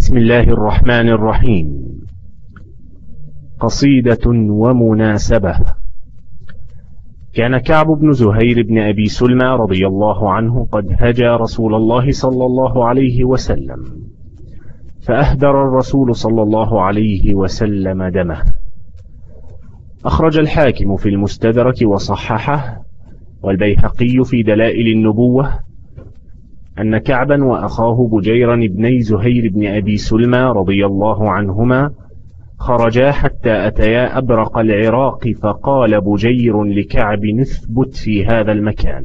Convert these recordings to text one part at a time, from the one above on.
بسم الله الرحمن الرحيم. قصيدة ومناسبة. كان كعب بن زهير بن أبي سلمى رضي الله عنه قد هجا رسول الله صلى الله عليه وسلم، فأهدر الرسول صلى الله عليه وسلم دمه. أخرج الحاكم في المستدرك وصححه، والبيهقي في دلائل النبوة، أن كعبا وأخاه بجيرا بن زهير بن أبي سلمى رضي الله عنهما خرجا حتى أتيا أبرق العراق، فقال بجير لكعب: نثبت في هذا المكان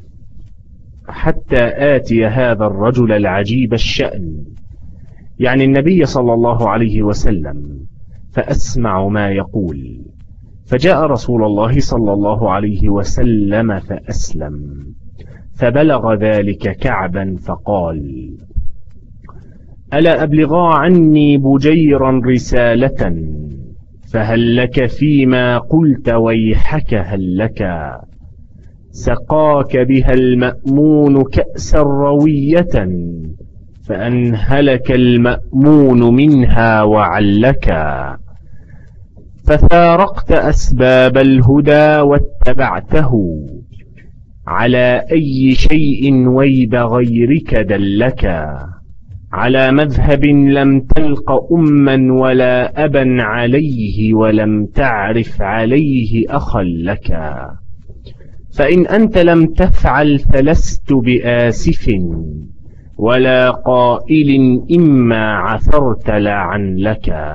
حتى آتي هذا الرجل العجيب الشأن، يعني النبي صلى الله عليه وسلم، فأسمع ما يقول. فجاء رسول الله صلى الله عليه وسلم فأسلم، فبلغ ذلك كعبا فقال: ألا أبلغا عني بجيرا رسالة، فهل لك فيما قلت ويحك هل لك، سقاك بها المأمون كأسا روية، فأنهلك المأمون منها وعلكا، ففارقت أسباب الهدى واتبعته، على أي شيء ويب غيرك دلكا، على مذهب لم تلق أما ولا أبا عليه، ولم تعرف عليه أخا لك، فإن أنت لم تفعل فلست بآسف، ولا قائل إما عثرت لعلك.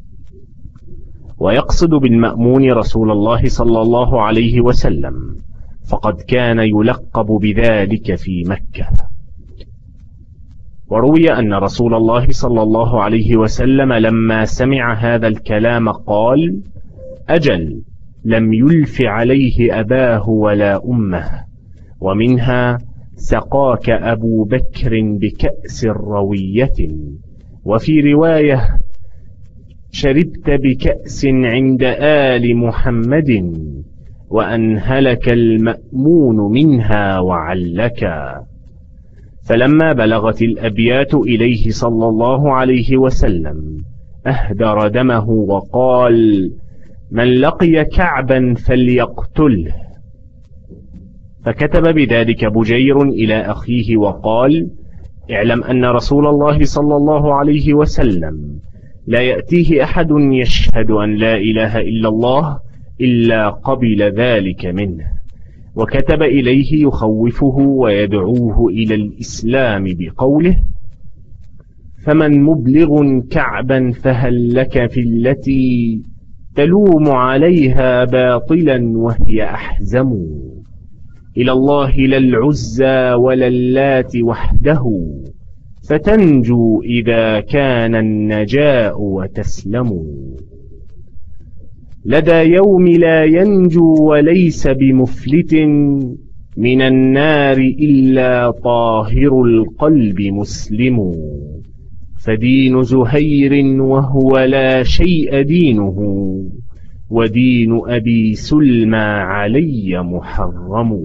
ويقصد بالمأمون رسول الله صلى الله عليه وسلم، فقد كان يلقب بذلك في مكة. وروي أن رسول الله صلى الله عليه وسلم لما سمع هذا الكلام قال: أجل، لم يلف عليه أباه ولا أمه، ومنها سقاك أبو بكر بكأس روية، وفي رواية شربت بكأس عند آل محمد، وأنهلك المأمون منها وعلكا. فلما بلغت الأبيات إليه صلى الله عليه وسلم أهدر دمه وقال: من لقي كعبا فليقتله. فكتب بذلك بجير إلى أخيه وقال: اعلم أن رسول الله صلى الله عليه وسلم لا يأتيه أحد يشهد أن لا إله إلا الله إلا قبل ذلك منه. وكتب إليه يخوفه ويدعوه إلى الإسلام بقوله: فمن مبلغ كعبا فهل لك في التي تلوم عليها باطلا وهي أحزم، إلى الله لا العزى ولا اللات وحده، فتنجو إذا كان النجاء وتسلم، لدى يوم لا ينجو وليس بمفلت، من النار إلا طاهر القلب مسلم، فدين زهير وهو لا شيء دينه، ودين أبي سلمى علي محرم.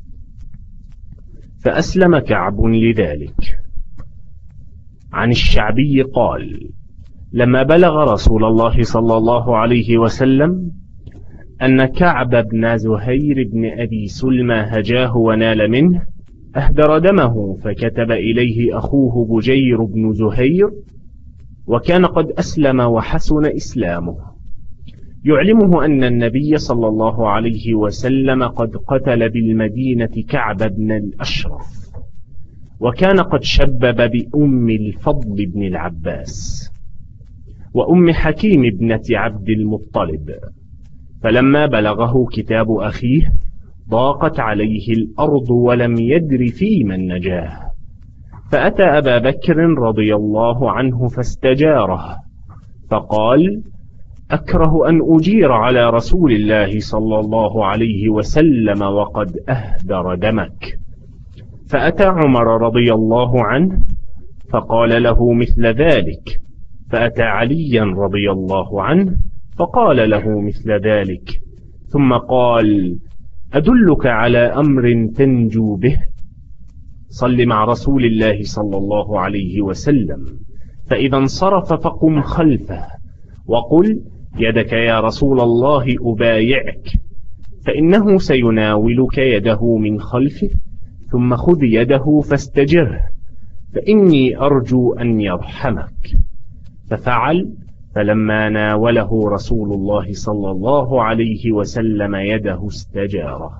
فأسلم كعب لذلك. عن الشعبي قال: لما بلغ رسول الله صلى الله عليه وسلم أن كعب بن زهير بن أبي سلمى هجاه ونال منه، أهدر دمه، فكتب إليه أخوه بجير بن زهير، وكان قد أسلم وحسن إسلامه، يعلمه أن النبي صلى الله عليه وسلم قد قتل بالمدينة كعب بن الأشرف، وكان قد شبب بأم الفضل بن العباس وأم حكيم ابنة عبد المطلب. فلما بلغه كتاب أخيه ضاقت عليه الأرض ولم يدر في من نجاه، فأتى أبا بكر رضي الله عنه فاستجاره، فقال: أكره أن أجير على رسول الله صلى الله عليه وسلم وقد أهدر دمك. فأتى عمر رضي الله عنه فقال له مثل ذلك، فأتى عليا رضي الله عنه فقال له مثل ذلك، ثم قال: أدلك على أمر تنجو به؟ صل مع رسول الله صلى الله عليه وسلم، فإذا انصرف فقم خلفه وقل يدك يا رسول الله أبايعك، فإنه سيناولك يده من خلفه، ثم خذ يده فاستجره، فإني أرجو أن يرحمك. ففعل، فلما ناوله رسول الله صلى الله عليه وسلم يده استجاره.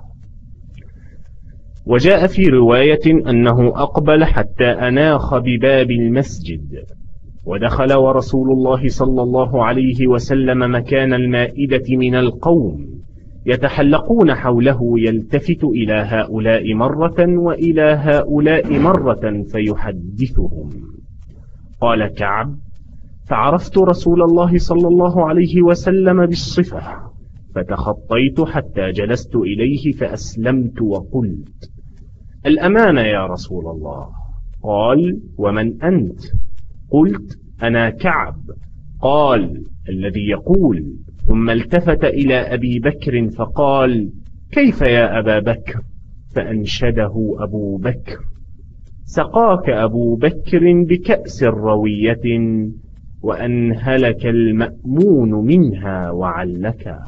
وجاء في رواية أنه أقبل حتى أناخ بباب المسجد، ودخل ورسول الله صلى الله عليه وسلم مكان المائدة من القوم يتحلقون حوله، يلتفت إلى هؤلاء مرة وإلى هؤلاء مرة فيحدثهم. قال كعب: فعرفت رسول الله صلى الله عليه وسلم بالصفة، فتخطيت حتى جلست إليه فأسلمت وقلت: الأمان يا رسول الله. قال: ومن أنت؟ قلت: أنا كعب. قال: الذي يقول. ثم التفت إلى أبي بكر فقال: كيف يا أبا بكر؟ فأنشده أبو بكر: سقاك أبو بكر بكأس روية، وأنهلك المأمون منها وعلكا.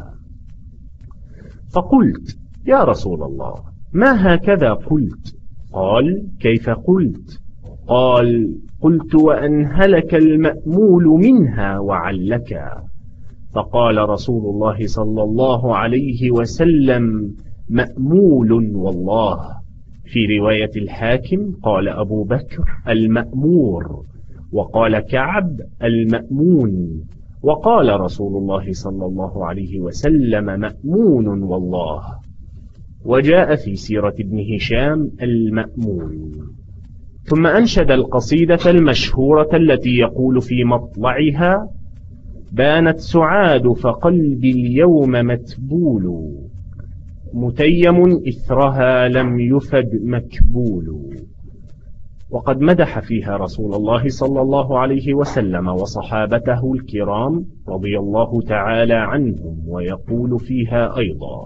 فقلت: يا رسول الله، ما هكذا قلت؟ قال: كيف قلت؟ قال: قلت: وأنهلك المأمول منها وعلكا. فقال رسول الله صلى الله عليه وسلم: مأمول والله. في رواية الحاكم قال أبو بكر: المأمور، وقال كعب: المأمون، وقال رسول الله صلى الله عليه وسلم: مأمون والله. وجاء في سيرة ابن هشام: المأمون. ثم أنشد القصيدة المشهورة التي يقول في مطلعها: بانت سعاد فقلبي اليوم متبول، متيم إثرها لم يفد مكبول. وقد مدح فيها رسول الله صلى الله عليه وسلم وصحابته الكرام رضي الله تعالى عنهم، ويقول فيها أيضا: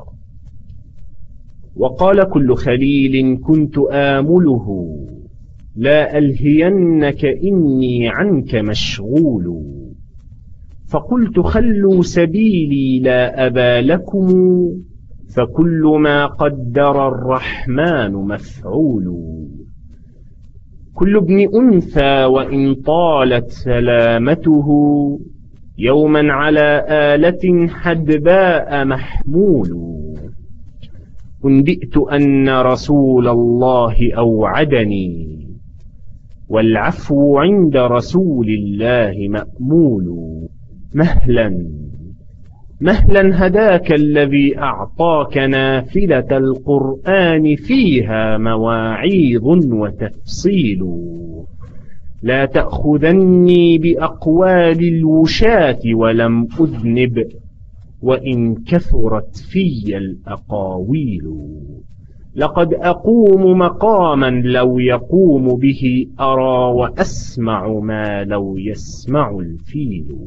وقال كل خليل كنت آمله، لا ألهينك إني عنك مشغول. فقلت خلوا سبيلي لا أبا لكم، فكل ما قدر الرحمن مفعول. كل ابن أنثى وإن طالت سلامته، يوما على آلة حدباء محمول. أنبئت أن رسول الله أوعدني، والعفو عند رسول الله مأمول. مهلا مهلا هداك الذي أعطاك نافلة القرآن فيها مواعيظ وتفصيل. لا تأخذني بأقوال الوشاة ولم أذنب، وإن كثرت في الأقاويل. لقد أقوم مقاما لو يقوم به أرى، وأسمع ما لو يسمع الفيل.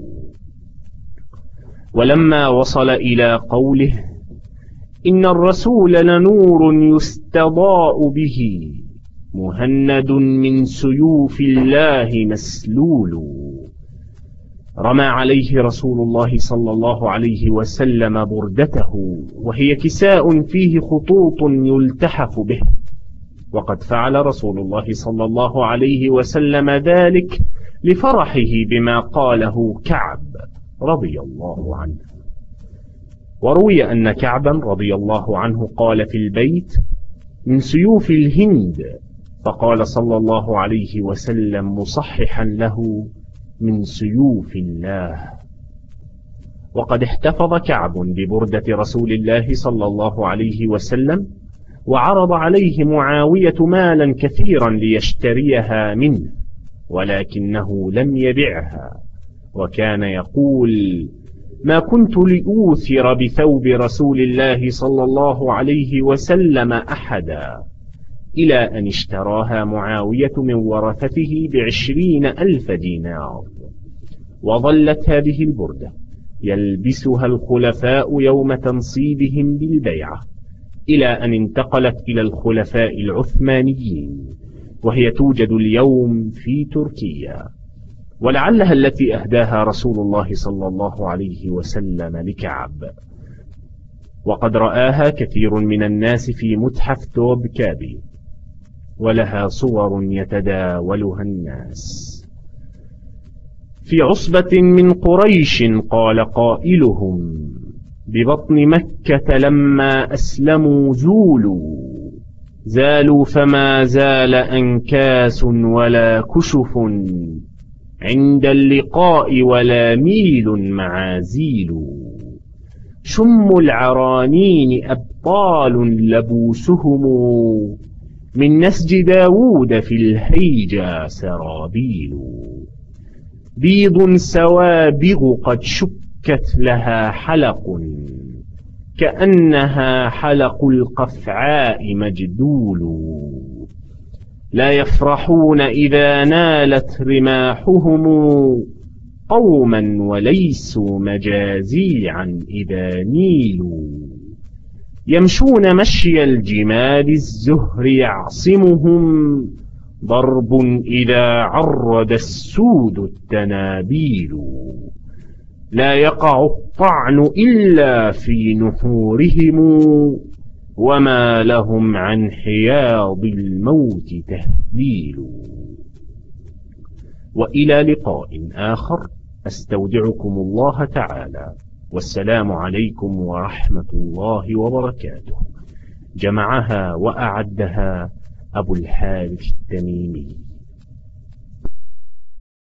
ولما وصل إلى قوله: إن الرسول لنور يستضاء به، مهند من سيوف الله مسلول، رمى عليه رسول الله صلى الله عليه وسلم بردته، وهي كساء فيه خطوط يلتحف به. وقد فعل رسول الله صلى الله عليه وسلم ذلك لفرحه بما قاله كعب رضي الله عنه. وروي أن كعبا رضي الله عنه قال في البيت: من سيوف الهند، فقال صلى الله عليه وسلم مصححا له: من سيوف الله. وقد احتفظ كعب ببردة رسول الله صلى الله عليه وسلم، وعرض عليه معاوية مالا كثيرا ليشتريها منه، ولكنه لم يبعها، وكان يقول: ما كنت لأوثر بثوب رسول الله صلى الله عليه وسلم أحدا، إلى أن اشتراها معاوية من ورثته ب20,000 دينار. وظلت هذه البردة يلبسها الخلفاء يوم تنصيبهم بالبيعة، إلى أن انتقلت إلى الخلفاء العثمانيين، وهي توجد اليوم في تركيا. ولعلها التي أهداها رسول الله صلى الله عليه وسلم لكعب، وقد رآها كثير من الناس في متحف توبكابي، ولها صور يتداولها الناس. في عصبة من قريش قال قائلهم: ببطن مكة لما أسلموا زالوا فما زال أنكاس ولا كشف، عند اللقاء ولا ميل معازيل، شم العرانين أبطال لبوسهم، من نسج داود في الهيجا سرابيل، بيض سوابغ قد شكت لها حلق، كأنها حلق القفعاء مجدول، لا يفرحون إذا نالت رماحهم، قوما وليسوا مجازيعا إذا نيلوا، يمشون مشي الجمال الزهر يعصمهم، ضرب إذا عرد السود التنابيل، لا يقع الطعن إلا في نحورهم، وما لهم عن حياض الموت تهليل. وإلى لقاء آخر، أستودعكم الله تعالى، والسلام عليكم ورحمة الله وبركاته. جمعها وأعدها أبو الحارث التميمي.